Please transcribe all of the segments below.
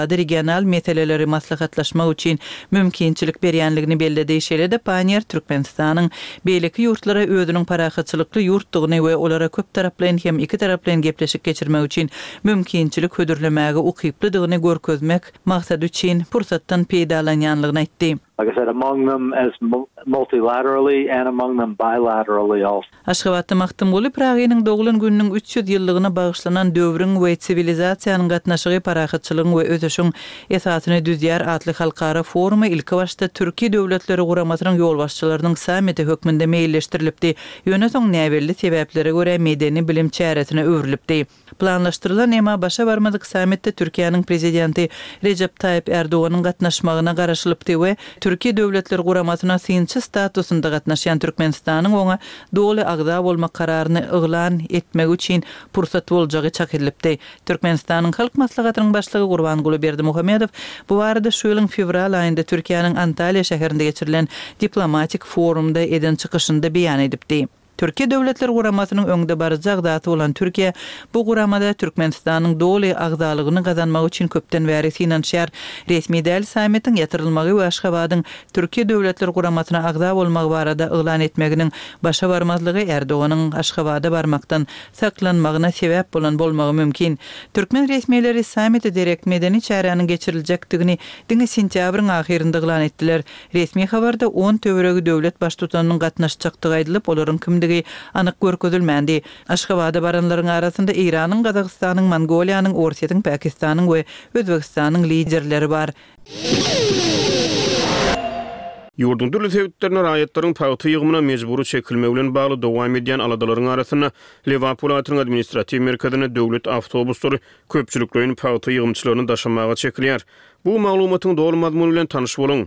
regional meseleleri maslahatlaşmak üçin mümkinçilik berýänligini belledi. Şeýle-de Panier Türkmenistanyň beýleki ýurtlara özüniň parahatçylykly ýurtdugyny we olara köp taraplayan hem iki taraplayan gepleşik geçirmek üçin mümkinçilik hödürlemäge ukyplydygyny görkezmek maksady üçin pursatdan peýdalanýanlygyny aýtdy. Like I said, among them as multilaterally and among them bilaterally also. Aşgabatda Mahtumguly Pragynyň dogulun gününiň 300 ýyllygyna bagyşlanan döwrüň we siwilizatsiýanyň gatnaşygy parahatçylygyň we özeşiň esasyny düzýär atly halkara forumy ilki başda Türkiýe döwletleri guramatynyň ýolbaşçylarynyň samiti hökmünde meýilleşdirilipdi. Ýöne soň näbelli sebeplere görä medeni bilim çäretine öwrilipdi. Planlaşdyrylan ema başa barmadyk samitde Türkiýanyň prezidenti Recep Tayyip Erdoğanyň gatnaşmagyna garaşylypdy we Türkiýe döwletleri guramatyna synçy statusynda gatnaşan Türkmenistanyň oňa doly agza bolmak kararyny yglan etmek üçin pursat boljagy çakyllypdy. Türkmenistanyň halk maslahatynyň başlygy Gurbanguly Berdimuhammedow bu barada şu ýylyň fevral aýynda Türkiýanyň Antalya şäherinde geçirilen diplomatik forumda eden çykyşynda beýan edipdi. Türkiýe döwletleri guramatynyň öňde barjak daty bolan Türkiýe bu guramada Türkmenistanyň doly agzalygyny gazanmak üçin köpden bäri finansiýar resmi däl samitiň ýatyrylmagy we Aşgabatyň Türkiýe döwletleri guramatyna agza bolmagy barada yglan etmeginiň başa barmazlygy Erdoganyň Aşgabada barmakdan saklanmagyna sebäp bolan bolmagy mümkin. Türkmen resmiýetleri samiti direkt medeni çäräniň geçiriljakdygyny diňe sentýabryň ahyrynda yglan etdiler. Resmi habarda 10 töweregi döwlet baştutanynyň gatnaşjakdygy aýdylyp, olaryň kimdigi anyk görkezilmändi. Aşgabada baranlaryň arasynda Iranyň, Gazagystanyň, Mongoliýanyň, Orsiýatyň, Pakistanyň we Özbegistanyň liderleri bar. Ýurdun dürli sebäplerine raýatlaryň paýty ýygymyna mejburi çekilmegi bilen bagly dowam edýän aladalaryň arasyna Liverpool atyryň administrativ merkezine döwlet awtobuslary köpçüliklerini paýty ýygymçylaryny daşamaga çekilýär. Bu maglumatyň dogry mazmuny bilen tanyş boluň.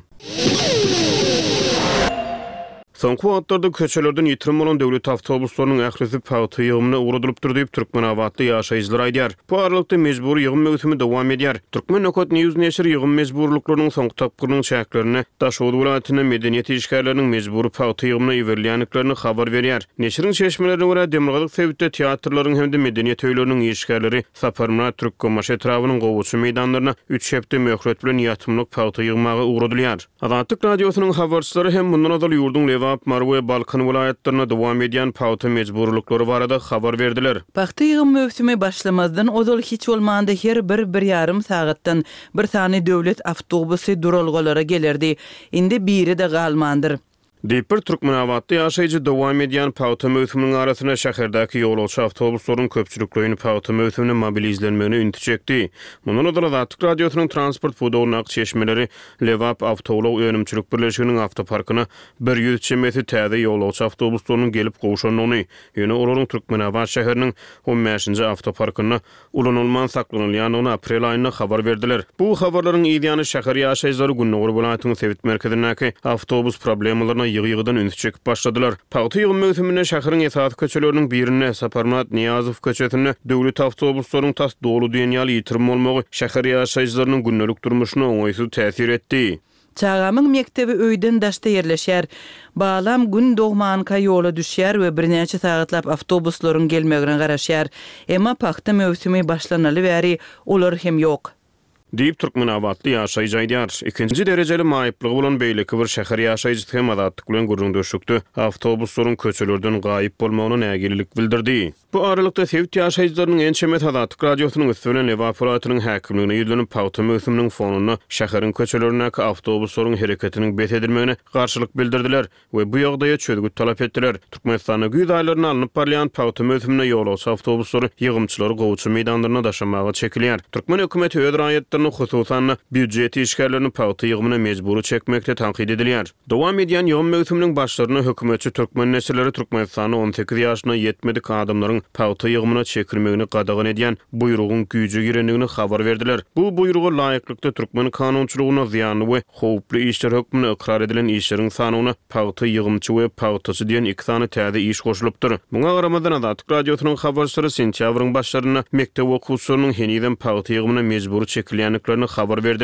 Soňky wagtlarda köçelerden ýitirim bolan döwlet awtobuslarynyň ählisi paýty ýygymyna uğradylypdyr diýip türkmen awatly ýaşaýjylar aýdýar. Bu aralykda mejburi ýygym möhümi dowam edýär. Türkmen Nökot News neşri ýygym mejburlyklarynyň soňky tapgyrynyň çäklerini Daşowut welaýatyna medeniýet işgärleriniň mejburi paýty ýygymyna iwerleýänliklerini habar berýär. Neşriň çeşmelerine görä demirgalyk sebäpde teatrlaryň hemde medeniýet öýleriniň işgärleri Saparma Türkkomaş etrawynyň gowuçy meýdanlaryna 3 hepde möhret bilen ýatymlyk paýty ýygmagy uğradylýar. Azatlyk radiosynyň habarçylary hem mundan adal ýurdun Marwe Balkan vilayetlerine dowam edýän paýty mejburlyklary barada habar berdiler. Paýty ýygym möhümi başlamazdan ozal hiç bolmanda her 1,5 sagatdan bir tane döwlet awtobusy duralgalara gelerdi. Indi biri de galmandyr. Diýip türkmen awatly ýaşaýjy dowam edýän paýty möhüminiň arasyna şäherdäki ýolagçy awtobuslaryň köpçüliklerini paýty möhümine mobilizlenmegini ünti çekdi. Mundan öňe Azatlyk radiosynyň transport pudawynyň çeşmeleri Lewap Awtowlaw önümçilik birleşiginiň awtoparkyna 100 metre täze ýolagçy awtobuslarynyň gelip gowşanyny, ýöne olaryň Türkmenawat şäheriniň 15-nji awtoparkyna ulanylman saklanylýanyny aprel aýynda habar berdiler. Bu habarlaryň ýygyany şäher ýaşaýjylary Günnur welaýatynyň sebit merkezindäki awtobus problemlaryna ýygy-ýygydan ünti çekip başladylar. Paýty ýygym möhümine şäheriň esasy köçeleriniň birine Saparmat Niýazow köçetine döwlet awtobuslarynyň tas dolu diýenýaly ýitirim bolmagy şäher ýaşaýjylarynyň günnelik durmuşyna oňaýsy täsir etdi. Çağamyň mektebi öýden daşda ýerleşýär. Balam gün dogmanka ýola düşýär we birnäçe sagatlap awtobuslaryň gelmegine garaşýar. Emma paýty möhümi başlanaly bäri olar hem ýok. Diýip türkmen awatly ýaşaýjy aýdýar. 2-nji derejeli maýyplygy bolan beýleki bir şäher ýaşaýjy hem adatlyk bilen gurrun döşükdi. Awtobuslaryň köçelerden gaýyp bolmagyna nägililik bildirdi. Bu aralykda sebit ýaşaýjylarynyň ençemet Azatlyk radiosynyň üstüne Liverpool häkimligine ýüzlenip paýty möhüminiň fonuny şäheriň köçelerindäki awtobuslaryň hereketiniň bet edilmegine garşylyk bildirdiler we bu ýagdaýa çözgüt talap etdiler. Türkmenistanyň güýt aýlaryna alınıp barýan paýty möhümine ýolagçy awtobuslary ýygymçylary gowuçy meýdanlaryna daşamaga çekilýär. Türkmen hökümeti öz raýatlaryny hususan büdjet işgärlerini paýty ýygymyna mejburi çekmekde tanqid edilýär. Dowam edýän ýygym möhüminiň başlaryny hökümetçi türkmen nesilleri Türkmenistanyň 18 ýaşyna ýetmedik adamlaryň paýty ýygymyna çekilmegini gadagan edýän buýrugyň güýje girenligini habar berdiler. Bu buýrugy laýyklykda türkmen kanunçylygyna ziýanly we howply işler hökmüne ikrar edilen işleriň sanyna paýty ýygymçy we paýtysy diýen iki sany täze iş goşulypdyr. Muňa garamadan Azatlyk radiosynyň habarçylary sentýabryň başlaryna mektep okuwçylarynyň heniden paýty ýygymyna mejburi çekilýänliklerini habar berdiler.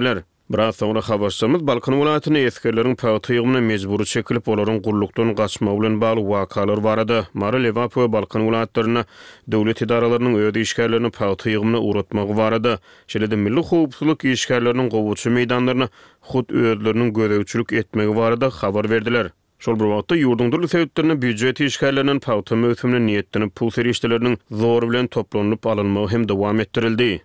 Biraz sonra habarçymyz Balkan welatyny eskerleriň paýtygymyna mejburi çekilip olaryň gullukdan gaçma bilen bagly wakalar barada. Mary Levapo Balkan welatlaryna döwlet idaralarynyň öýde işgärlerini paýtygymyna uratmagy barada. Şeýle-de milli howpsuzlyk işgärleriniň gowuçy meýdanlaryna hut özleriniň gödäwçilik etmegi barada habar berdiler. Şol bir wagtda ýurdun durly sebeplerine büdjet işgärleriniň paýta möhümine niýetlenip pul serişleriniň zor bilen toplanyp alynmagy hem dowam etdirildi.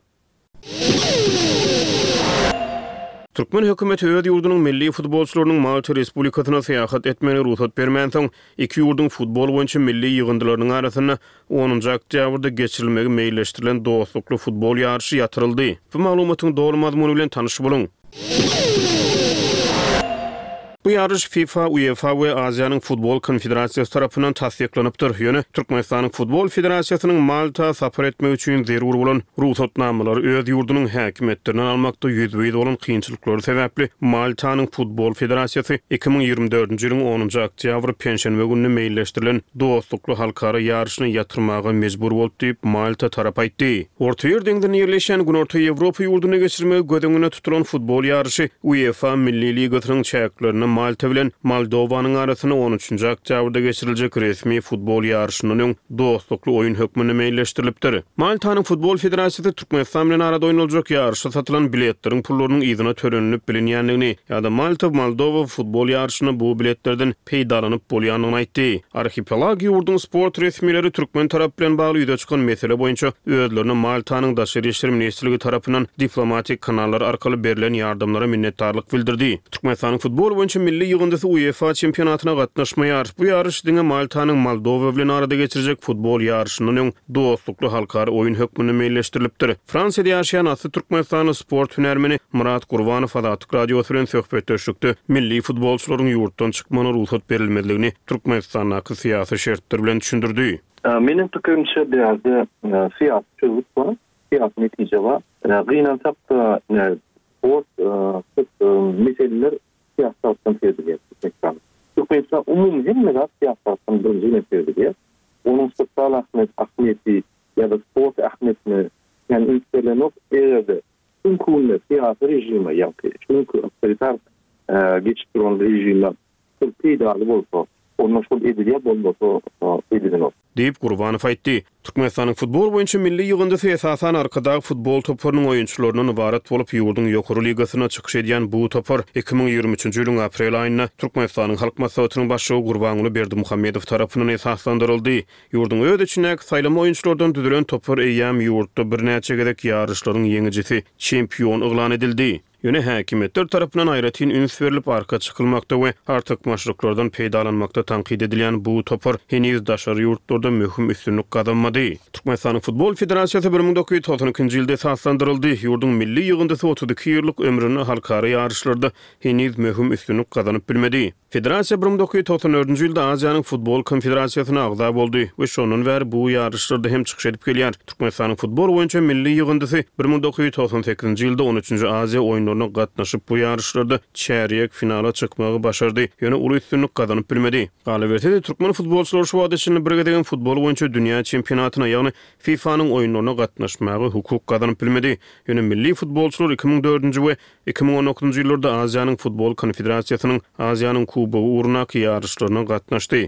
Türkmen hökümeti öýde ýurdunyň milli futbolçularynyň Malta Respublikasyna seýahat etmegine ruhsat bermän soň iki ýurdun futbol boýunça milli ýygyndalarynyň arasyna 10-njy oktýabrda geçirilmegi meýilleşdirilen dostlukly futbol ýarşy ýatyryldy. Bu maglumatyň dogry mazmuny bilen tanyş boluň. Bu yarış FIFA, UEFA ve Aziýanyň Futbol Konfederasiýasy tarapyndan tasdiklanypdyr. Ýöne Türkmenistanyň Futbol Federasiýasynyň Malta sapar etmek üçin zerur bolan ruhsatnamalary öz ýurdunyň häkimetlerinden almakda ýüzbeýiz bolan kynçylyklary sebäpli Maltanyň Futbol Federasiýasy 2024-nji ýylyň 10-njy oktýabr penşenbe gününe meýilleşdirilen dostlukly halkara ýarşyny ýatyrmaga mejbur bolup diýip Malta tarap aýtdy. Orta ýer deňden ýerleşen Günorta Ýewropa ýurduny geçirmegi gödeňine tutulan futbol ýarşy UEFA Milli Ligasynyň çäklerini Malta bilen Moldowanyň arasyna 13-nji oktýabrda geçiriljek resmi futbol ýarşynyň dostlukly oýun hökmüne meýilleşdirilipdir. Maltanyň Futbol Federasiýasy Türkmenistan bilen arada oýnalyjak ýarşa satylan biletleriň pullarynyň ýygyna törenilip bilinýändigini ýa-da Malta Moldowa futbol ýarşyny bu biletlerden peýdalanyp bolýanyny aýtdy. Arhipelag ýurdun sport resmileri Türkmen tarap bilen bagly ýüze çykan mesele boýunça özlerini Maltanyň daşary işleri ministrligi tarapyndan diplomatik kanallar arkaly berilen ýardymlara minnetdarlyk bildirdi. Türkmenistanyň futbol boýunça milli ýygyndasy UEFA çempionatyna gatnaşmaýar. Bu ýarış diňe Maltanyň Moldowa bilen arada geçirecek futbol ýarşynyň dostlukly halkara oýun hökmüne meýilleşdirilipdir. Fransiýada ýaşaýan asly Türkmenistanyň sport hünärmeni Murat Gurbanow Adatyk radiosu bilen söhbetleşdi. Milli futbolçularyň ýurtdan çykmagyna ruhsat berilmediligini Türkmenistanyň syýasy şertleri bilen düşündirdi. Menin pikrimçe biraz siýasatçylyk var. Siýasat netije var. Gynansak da sport meseleler siýasatdan terbiýe etmek. Türkmenistan umumyň hemme siýasatdan birinji terbiýe. Onuň sosial ahmiýeti ýa-da sport ahmiýetini ýani ýükselenok ýerde mümkin siýasat rejimi ýa-da çünki otoritar geçip duran rejimler peýdaly bolsa onu şol edilýär bolmasa edilen deyip Gurbanow aýtdy. Türkmenistanyň futbol boýunça milli ýygyndasy esasan arkadaky futbol toparynyň oýunçylarynyň ibarat bolup ýurdun ýokary ligasyna çykyş edýän bu topar 2023-nji ýylyň aprel aýynda Türkmenistanyň halk maslahatynyň başlygy Gurbanow Berdimuhammedow tarapyndan esaslandyryldy. Ýurdun öýde içindäki saýlama oýunçylardan düzülen topar eýýam ýurtda bir näçe gedek ýarışlaryň ýeňijisi çempion eglan edildi. Ýöne häkimetler tarapyndan aýratyn üns berilip arka çykylmakda we artyk maşryklardan peýdalanmakda tanqid edilýän bu topar heniz daşary ýurtlarda möhüm üstünlük kazanmady. Türkmenistanyň Futbol Federasiýasy 1992-nji ýylda esaslandyryldy. Ýurdun milli ýygyndasy 32 ýyllyk ömrüni halkara ýarışlarda heniz möhüm üstünlük kazanyp bilmedi. Federaasiýa 1994-nji ýylda Aziýanyň Futbol Konfederasiýasyna agza boldy we şonun bäri bu ýarışlarda hem çykyş edip gelýär. Türkmenistanyň futbol boýunça milli ýygyndasy 1998-nji ýylda 13-nji Aziýa oýunlaryna gatnaşyp bu ýarışlarda çäriýek finala çykmagy başardy. Ýöne uly üstünlük kazanyp bilmedi. Galabertede türkmen futbolçulary şu wagtda içinde birgedegen futbol boýunça dünýä çempionatyna ýagny FIFA-nyň oýunlaryna gatnaşmagy hukuk kazanyp bilmedi. Ýöne milli futbolçular 2004-nji we 2019-njy ýyllarda Aziýanyň Futbol Konfederasiýasynyň Aziýanyň Kubogy urnak ýarışlaryna gatnaşdy.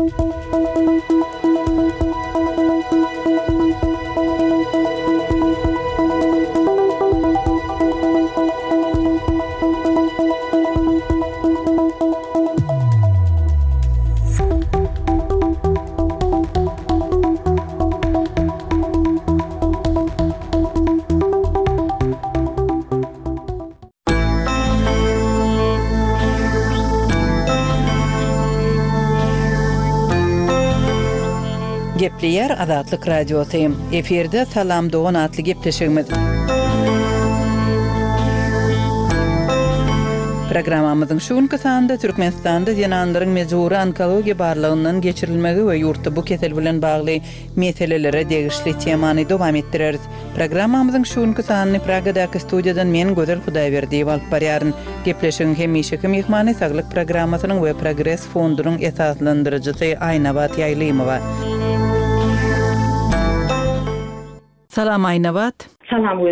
Gepleýär Azatlyk radiosy. Eferde salam dogan atly gepleşigimiz. Programmamyzyň şu günkü sanynda Türkmenistanda ýananlaryň mejburi onkologiýa barlygyndan geçirilmegi we ýurtda bu kesel bilen bagly meselelere degişli temany dowam etdireriz. Programmamyzyň şu günkü sanyny Pragadaky studiýadan men Gözel Hudaýberdiýew alyp barýaryn. Gepleşigiň hem işeki mehmany saglyk programmasynyň we Progress fondunyň esaslandyrjysy Aýnabat Ýaýlymowa. Salam Aýnabat. Salam Gözel.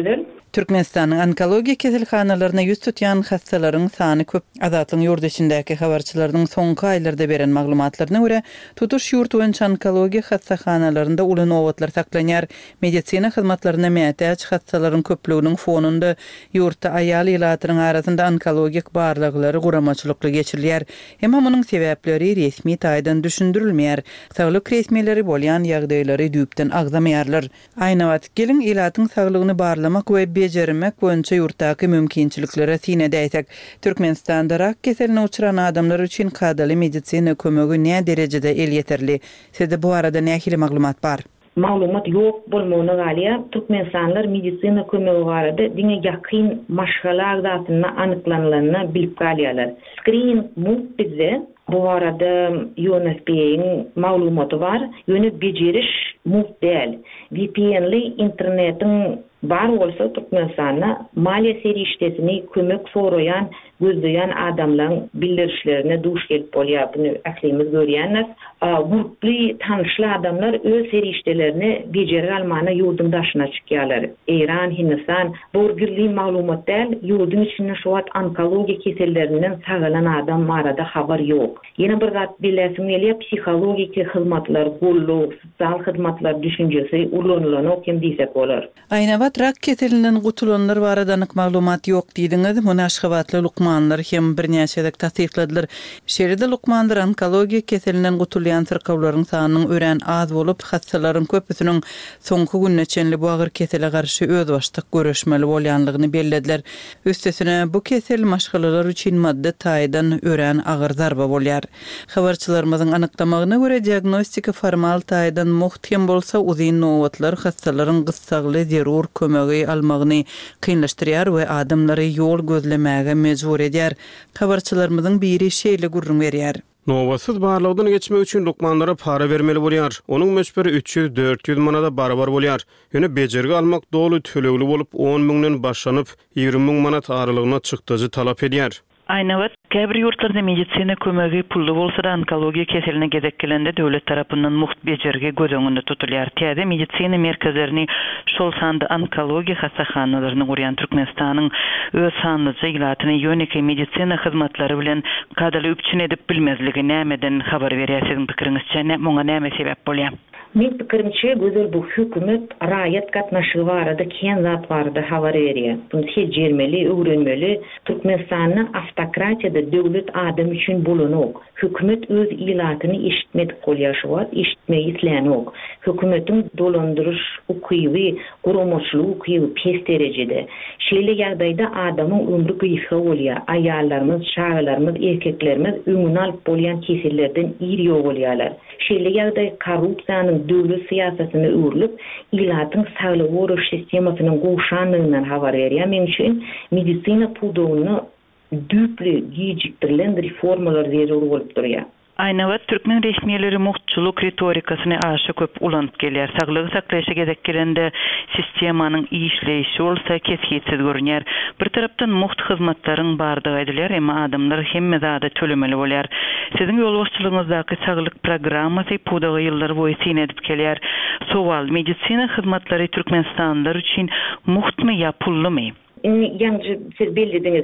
Türkmenistanyň onkologiya keselhanalaryna ýüz tutýan hastalaryň sany köp. Azatlyň ýurdu içindäki habarçylaryň soňky aýlarda beren maglumatlaryna görä, tutuş ýurt boýunça onkologiya hastahanalaryna uly nowatlar saklanýar. Medisina hyzmatlaryna mätäç hastalaryň köpliginiň fonunda ýurtda aýal ýylatynyň arasynda onkologik barlyklary guramaçylykly geçirilýär. Emma munyň sebäpleri resmi taýdan düşündirilmeýär. Saglyk resmileri bolýan ýagdaýlary düýpden agzamaýarlar. Aýna wagt gelin ýylatyň saglygyny barlamak we bejermek boýunça ýurtdaky mümkinçiliklere sine däýsek, Türkmenistanda rak keseline uçuran adamlar üçin kadaly medisina kömegi näme derejede el ýeterli? Sizde bu arada nähili maglumat bar? Maglumat ýok bolmagyna galya Türkmenistanlar medisina kömegi barada diňe ýakyn maşgala agdatyny anyklanylaryny bilip galýarlar. Screening bizde bu arada UNFPA'nın maglumaty bar, ýöne bejeriş däl. VPN'li internetin bar bolsa Türkmenistanda maliýe serişdesini kömek soraýan, gözleýän adamlaryň bildirişlerine duş gelip bolýar. Buny ählimiz görýänler. Guruply tanışly adamlar öz serişdelerini bejeri almana ýurdun daşyna çykýarlar. Iran, Hindistan bu birli maglumat däl, ýurdun içinde şu wagt onkologiya kesellerinden sagalan adam arada habar ýok. Ýene bir zat bilesim gelýär, psihologik hyzmatlar, golluk, sosial hyzmatlar düşünjesi ulanylan kim diýsek bolar. Aýna rak keselinden gutulanlar barada anyk maglumat ýok diýdiňiz. Muny aşgabatly lukmanlar hem birnäçe tasdikladylар. Şeride lukmanlar onkologiya keselinden gutulýan sırkawlaryň sanynyň ören az bolup, hastalaryň köpüsiniň soňky günneçenli bu agyr kesele garşy öz başlyk görüşmeli bolýanlygyny bellediler. Üstesine bu kesel maşgalalar üçin madde taýdan ören agyr zarba bolýar. Habarçylarymyzyň anyklamagyna görä diagnostika formal taýdan muhtem bolsa, uzyn nowatlar hastalaryň gyssagly zerur kömegi almagyny kynlaşdyrýar we adamlary ýol gözlemäge mejbur edýär. Habarçylarymyzyň biri şeýle gurrun berýär. Nowatsız barlygdan geçmek üçin lukmanlara para bermeli bolýar. Onuň meşberi 300-400 manada barabar bolýar. Ýöne bejergi almak dolu tölegli bolup 10 000-den başlanyp 20 000 manat aralygyna çykdyjy talap edýär. Aýna wagt käbir ýurtlarda medisina kömegi pully bolsa da onkologiya keseline gezekkelende döwlet tarapyndan muht bejergi göz öňünde tutulýar. Täze medisina merkezlerini şol sanda onkologiya hastahanalaryny gurýan Türkmenistanyň öz sanlyca ýylatyny ýöneki medisina hyzmatlary bilen kadaly üçin edip bilmezligi nämeden habar berýärsiň pikiriňizçe, muňa näme sebäp bolýar? Men pikirimçe gözel bu hükümet raýat gatnaşygy barada ken zat barada habar berýär. Bunu sejermeli, öwrenmeli. Türkmenistanyň автократияда döwlet adam üçin bulanok. Hükümet öz ýylatyny eşitmedik bolýar şu wagt, eşitmeýi islenok. Hükümetiň dolandyrış ukyby, guramaçlyk ukyby pes derejede. Şeýle ýagdaýda adamyň ömrü gysga bolýar. Aýallarymyz, şagalarymyz, erkeklerimiz öňüne alyp bolýan kesellerden iri bolýarlar. Şeýle ýagdaý korrupsiýanyň döwlet siýasatyny öwrülip, ýylatyň saglyk goruş sistemasynyň goşanlygyndan habar berýär. Men üçin medisina pudowyny düpli gijikdirilen reformalar zerur bolup durýar. Aýna wagt türkmen resmiýetleri muhtçuluk retorikasyny aşa köp ulanyp gelýär. Saglygy saklaýşa gezekkelende sistemanyň işleýişi bolsa kesgitsiz görünýär. Bir tarapdan muht hyzmatlaryň bardygy aýdylýar, emma adamlar hemme zada tölemeli bolýar. Siziň ýolbaşçylygyňyzdaky saglyk programmasy pudagy ýyllar boýy sine edip kelýär. Sowal, medisina hyzmatlary Türkmenistanlar üçin muhtmy ýa pullymy? Yani siz belirlediniz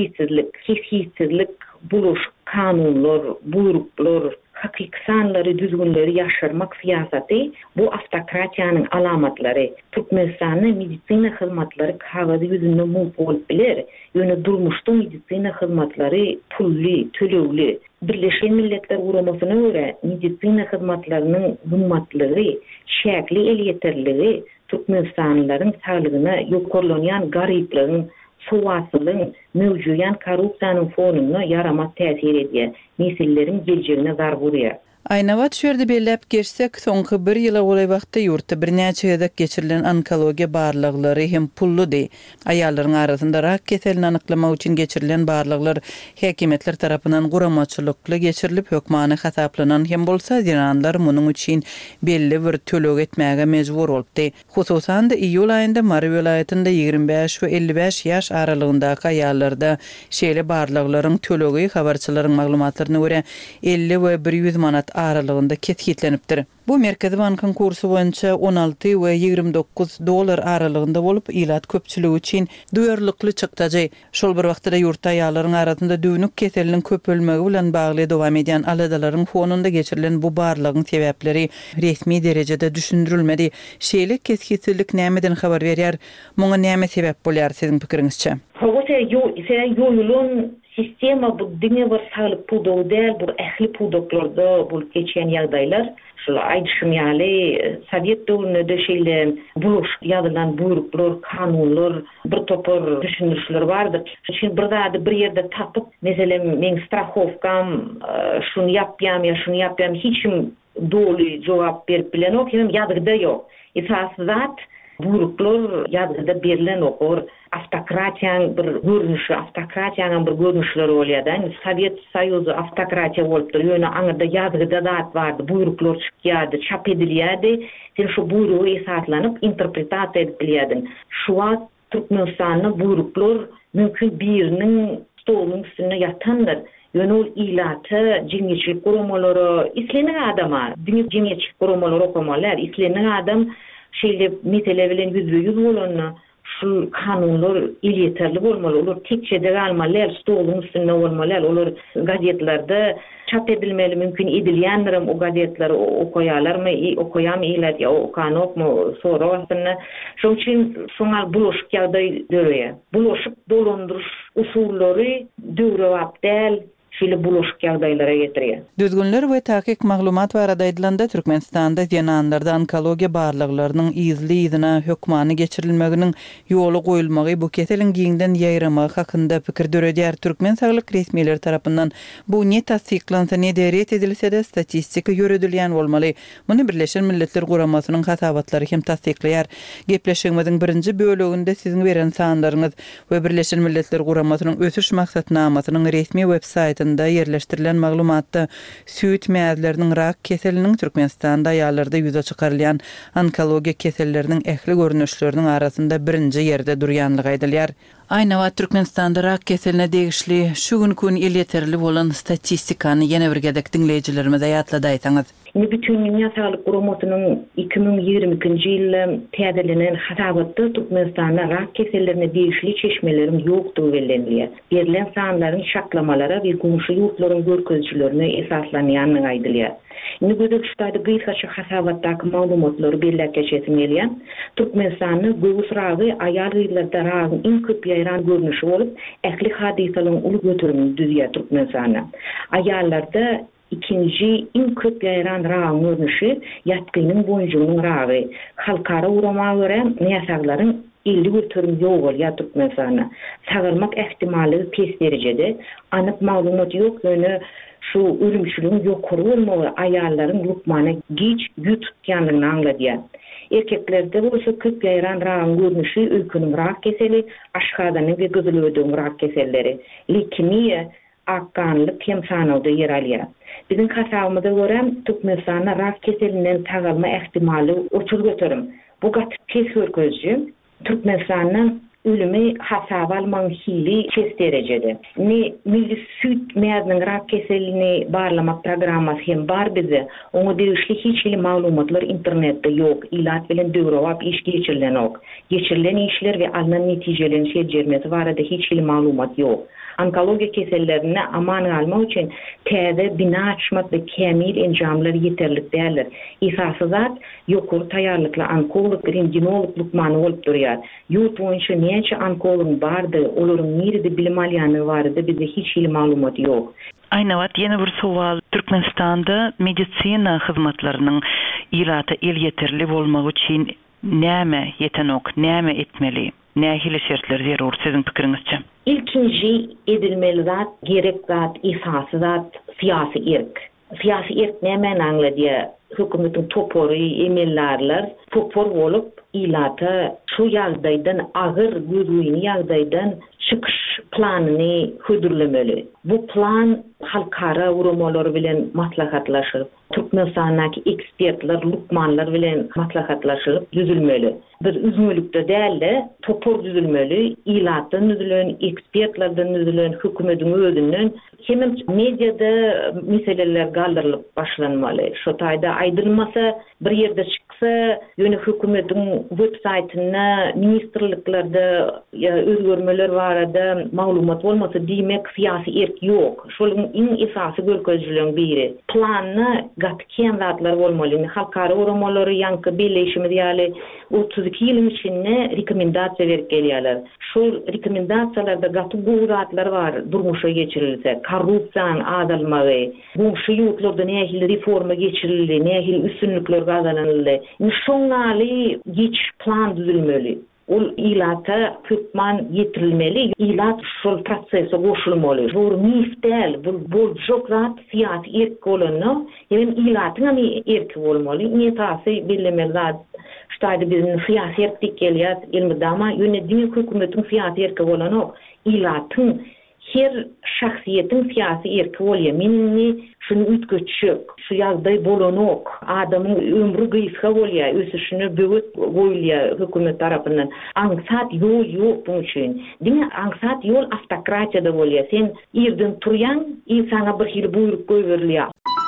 keshitsizlik buluş, kanunlar, buyruklar, hakiki sanları, düzgünleri yaşarmak siyaseti bu автократиянын alamatları. Türkmenistan'ın medisina hyzmatlary kagazy yüzünde mump bolup biler. Ýöne durmuşda medisina hyzmatlary pully, tölegli. Birleşen Milletler Guramasyna görä medisina hyzmatlarynyň gymmatlygy, şäkli el ýeterligi Türkmenistanlylaryň saglygyna ýokarlanýan garyplygyň, sowatsylygyň, mewjudyan korrupsiýanyň fonuny yaramak täsir edýär. Nesilleriň geljegine zar bolýar. Aýna wagt şerde bellep geçsek, soňky bir ýyla bolay wagtda ýurtda birnäçe ýazak geçirilen onkologiya barlyklary hem pulludy. Aýallaryň arasynda rak keselini anyklamak üçin geçirilen barlyklar häkimetler tarapyndan guramaçylykly geçirilip hökmany hasaplanan hem bolsa ýanlar munyň üçin belli bir töleg etmäge mejbur bolupdy. Hususan da iýul aýynda Mary welaýatynda 25 we 55 ýaş aralygyndaky aýallarda şeýle barlyklaryň tölegi habarçylaryň maglumatlaryna görä 50 we 100 manat aralygynda ketgitlenipdir. Bu Merkezi Bankın kursu boýunça $16 we $29 aralygynda bolup, ilat köpçüligi üçin duyarlykly çykdyjy. Şol bir wagtda ýurt aýallaryň arasynda düýnük keseliniň köpölmegi bilen bagly dowam edýän aladalaryň fonunda geçirilen bu barlygyň sebäpleri resmi derejede düşündirilmedi. Şeýle kesgitçilik nämeden habar berýär? Muňa näme sebäp bolýar siziň pikiriňizçe? Sistema bu diňe bir saglyk pudow däl, bu ähli pudoklarda bolup geçen ýagdaýlar. Şol aýdşymýaly Sowet döwründe şeýle buluş ýadylan buyruklar, kanunlar, bir topar düşünürler bardyr. Şeň bir zady bir ýerde tapyp, meselem men strahowkam şunu ýapýam, şunu ýapýam, hiçim doly jogap berip bilen ok, ýadyda ýok. Esas zat buyruklar ýadyda berilen okor. Автократияның bir görünüşi, автократияның bir görünüşleri bolýardy. Sovet Soýuzy автократия bolupdyr. Ýöne aňyrda ýazgyda zat bardy, buyruklar çykýardy, çap edilýärdi. Sen şu buyrugy esaslanyp interpretasiýa edip bilýärdin. Şu wagt Türkmenistanyň buyruklar mümkin biriniň stolunyň üstüne ýatandyr. Ýöne ol ilaty, jemgyýetçilik gurulmalary, isleniň adama, jemgyýetçilik gurulmalary okamalar, isleniň adam şeýle mesele bilen yüzbe-yüz bolanna şu kanunlar yeterli bolmaly, olar tekçede galmaly, stolun üstünde bolmaly, olar gazetlerde çap edilmeli, mümkin edilýändirim o gazetleri okuyalarmy, okuyam iýlet ýa okanokmy, sorawatdyny. Şoň üçin şoňal bulaşyk ýagdaý döreýär. Bulaşyk dolandyryş usullary döwrewap däl, şeýle bulaşyk ýagdaýlara getirýär. Düzgünler we tahkik maglumat barada edilende Türkmenistanda ýananlarda onkologiýa barlyklarynyň izli-izine hökmany geçirilmeginiň ýoly goýulmagy bu keseliň giňden ýaýramagy hakynda pikir döredýär. Türkmen saglyk resmiýetleri tarapyndan bu ne tasdiklansa ne deret edilse-de statistika ýöredilýän bolmaly. Muny Birleşen Milletler Guramasynyň hasabatlary hem tasdiklýar. Gepleşigimiziň birinji böleginde siziň beren sanlaryňyz we Birleşen Milletler Guramasynyň ösüş maksatnamasynyň resmi websaýty yerleştirilen maglumatda süýt mäzleriniň rak keseliniň Türkmenistanda ýalarda ýüze çykarylýan onkologiýa keselleriniň ähli görnüşleriniň arasynda birinji ýerde durýanlygy aýdylýar. Aýna wagt Türkmenistanda rak keseline degişli şu gün ýeterli bolan statistikany ýene bir gedek dinleýijilerimize ýatlada aýsaňyz. Bütün Dünya Sağlık Guramasynyň 2022-nji ýyly täzelenen hasabatda Türkmenistanda rak kesellerine degişli çeşmelerin ýokdugy bellenilýär. Berilen sanlaryň şaklamalara we gumşy ýurtlaryň görkezçilerine esaslanýanyny aýdylýar. Indi gözel şutaýda gysgaça hasabatdaky maglumatlary belläp geçesim gelýär. Türkmenistanyň göwüs ragy aýal ýyllarda ragyň iň köp ýaýran görnüşi bolup, ähli hadisalaryň uly götürümini düzýär Türkmenistanda. Aýallarda ikinci in köp ýaýran ragyň görnüşi ýatkynyň boýunçygynyň ragy. Halkara uramaga görä näsaglaryň 50 götürüm ýok bolýar Türkmenistanda. Sagyrmak ähtimaly pes derejede, anyk maglumat ýok, ýöne şu ölümçülüğün ýokary bolmagy aýallaryň lukmana giç güt tutýanlygyny angladýar. Erkeklerde bolsa köp ýaýran ragyň görnüşi öýküniň rak keseli, aşgadanyň we gyzylöwdüň rak keselleri, leukemiýa, akkanlyk hem sanawda yer alýar. Biziň hasabymyza görä Türkmenistanda rak keselinden tagalma ähtimaly uçur götürüm. Bu gaty pes görkezji Türkmenistanyň ölümi hasaba alman hili çes derejede. Milli süt mäziniň rak keselini barlamak programmasy hem bar bize. Oňa degişli hiç hili maglumatlar internetde ýok. Ilat bilen döwrewap iş geçirilen ok. Geçirilen işler we alınan netijelerin şeýjermesi barada hiç hili maglumat ýok. Onkologiýa kesellerine aman almak üçin täze bina açmak we kämil enjamlar ýeterlik däller. Esasy zat ýokary taýýarlykly onkolog, rentgenolog lukmany bolup durýar. Ýurt boýunça näçe onkolog bardy, olaryň nerede bilim alýany bardy, bizde hiç hili maglumat ýok. Aýna wagt ýene bir sowal. Türkmenistanda medisina hyzmatlarynyň ilata el ýeterli bolmagy üçin näme ýetenok, näme etmeli? Nähili şertler zerur siziň pikiriňizçe? İlkinji edilmeli zat, gerek zat, esasy zat, siyasi irk. Siyasi irk näme angladýar? Hökümetiň topory, emellerler topor bolup ilata şu ýagdaýdan agyr gözüni ýagdaýdan çykyş planyny hödürlemeli. Bu plan halkara uramalary bilen maslahatlaşyp, Türkmenistan'daki ekspertler, lukmanlar bilen maslahatlaşıp düzülmeli. Bir üzmülükde değil de topor düzülmeli, ilattan düzülen, ekspertlerden düzülen, hükümetin özünden hemen medyada meseleler kaldırılıp başlanmalı. Şu tayda aydırılmasa, bir yerde çıksa, yöne hükümetin websaytına, ministerliklerde özgörmeler varada malumat olmasa demek siyasi erk yok. Şolun en esası görkezcülüğün biri. Planına gatken zatlar olmalı. Halkara uğramaları yankı birleşimi diyali 32 yılın içinde rekomendasiya verip geliyorlar. Şu rekomendatsiyalarda gatı bu zatlar var durmuşa geçirilse. Korrupsiyan azalmağı, bu yurtlarda nehil reforma geçirildi, nehil üstünlükler kazanıldı. Şongali geç plan düzülmeli. O ilata hükman yetirilmeli, ilat şol prosese koşulmalı. Bu miftel, bu jokrat siyasi erk olanı, hem ilatın ama erk olmalı. Niyetası bilemeli. Ştayda bizim siyasi erk dikkeliyiz, ilmide ama yönetimi hükümetin siyasi erk olanı, ilatın her şahsiyetin siyasi erki oluyor. Minni şunu ütköçük, şu yazday bolonok, adamın ömrü gıyska oluyor, ösüşünü büyük oluyor hükümet tarafından. Angsat yol yok bunun için. Değil mi? Angsat yol автократiyada oluyor. Sen irden turuyan, insana bir hil buyruk koyveriliyor.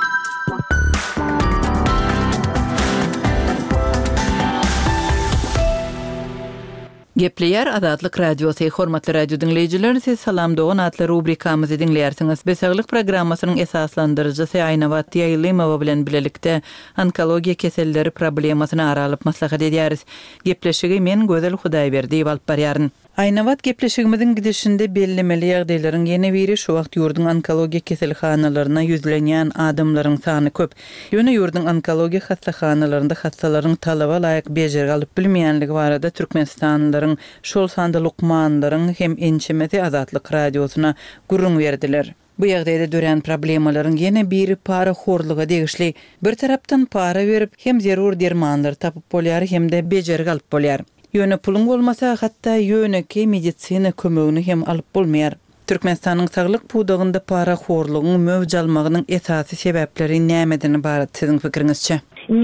Gepleyer Azatlyk Radiosu hormatly radio dinleyijiler, siz salam dogan atly rubrikamyzy dinleýärsiňiz. Besaglyk programmasynyň esaslandyrjysy Aynawat Ýaýlymowa bilen bilelikde onkologiýa keselleri problemasyny aralyp maslahat edýäris. Gepleşigi men Gözel Hudaýberdi alyp barýaryn. Aynawat gepleşigimiziň gidişinde bellemeli ýagdaýlaryň ýene biri şu wagt ýurdun onkologiýa keselhanalaryna ýüzlenýän adamlaryň sany köp. Ýöne ýurdun onkologiýa hastahanalaryna hastalaryň talaba laýyk bejergi alyp bilmeýänligi barada Türkmenistanlylaryň şol sanda lukmanlaryň hem ençemeti Azatlyk radiosuna gurrun berdiler. Bu ýagdaýda dören problemalaryň ýene biri para horluga degişli. Bir tarapdan para berip hem zerur dermanlar tapyp bolýar hem de bejergi alyp bolýar. Ýöne pulun bolmasa hatda ýöneki medisina kömegini hem alyp bolmaýar. Türkmenistanyň saglyk pudagynda para horlugyny mövj almagynyň esasy sebäpleri nämedini barat siziň fikiriňizçe?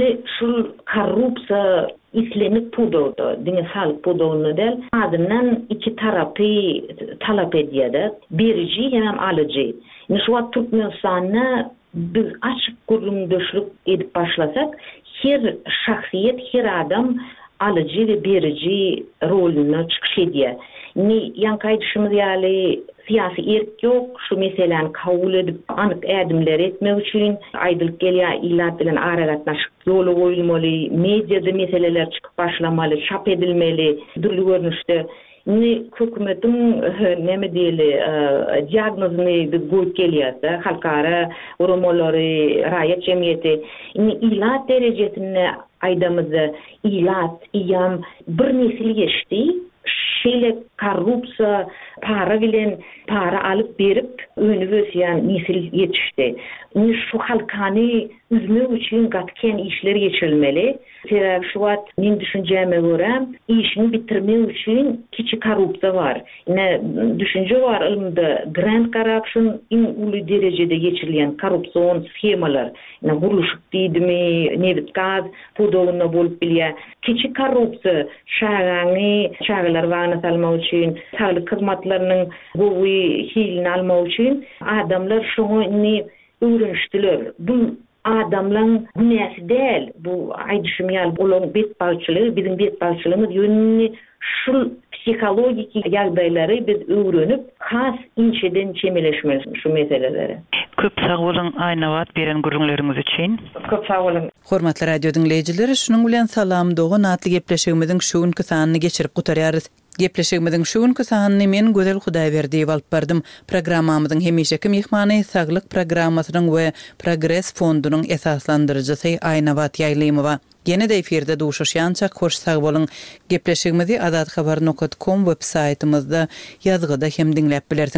Şul korrupsiya islenip pudagda, diňe sağlyk pudagyny del, adından iki tarapy talap edýär. Birici hem alyjy. Şu wagt Türkmenistanyna biz açyk gurulmuşlyk edip başlasak, her şahsiýet, her adam alıcı ve berici rolüne çıkış ediyor. Yankaydışımız yani siyasi erk yok, şu meselen kabul edip anık erdimler etmek için aydılık geliyor, ilat bilen araratlaşık yolu koyulmalı, medyada meseleler çıkıp başlamalı, çap edilmeli, dürlü görünüşte. Hükümetin neme diyeli diagnozunu koyup geliyorsa, halkara, urumaları, rayet cemiyeti, ilat derecesine aydamızı ilat, iyam bir nesil geçti. Şeyle korrupsiya, para bilen para alıp berip önüvösyan nesil yetişti. Şu halkany üzmek üçin gatken işler geçirilmeli. Sebäbi şu wagt men düşünjäme görä, işini bitirmek üçin kiçi korrupsiya var. Düşünje var ilmde grand corruption in uly derejede geçirilen korrupsiyon schemalar. Guruluşyk diýdimi, nebit gaz, pudagyna bolup bilýär. Kiçi korrupsiya şagalar wagna salmak üçin, saglyk hyzmatlarynyň gowy hilini almak üçin adamlar şoňa öwrenişdiler. Bu adamlaryň günäsi däl. Bu aýdyşymyal bolan betbalçylygy, bizim betbalçylygymyz ýönüni şu psikologik ýagdaýlary biz öwrenip, has inçeden çemeleşmeli şu meseleleri. Köp sag bolun Aynawat beren gurrunlaryňyz üçin. Köp sag bolun. Hormatly radio dinleýijileri, şunuň bilen salam dogan atly gepleşigimiziň şu günkü sanyny geçirip gutarýarys. Gepleşigimiziň şu günkü sanyny men Gözel Hudaýberdi alyp bardym. Programmamyzyň hemişeki mehmany saglyk programmasynyň we Progress fondunyň esaslandyrjysy Aynawat Ýaýlymowa. Ýene de efirde duşuşýançak hoş sag bolun. Gepleşigimizi azathabar.com web saytymyzda ýazgyda hem dinläp bilersiňiz.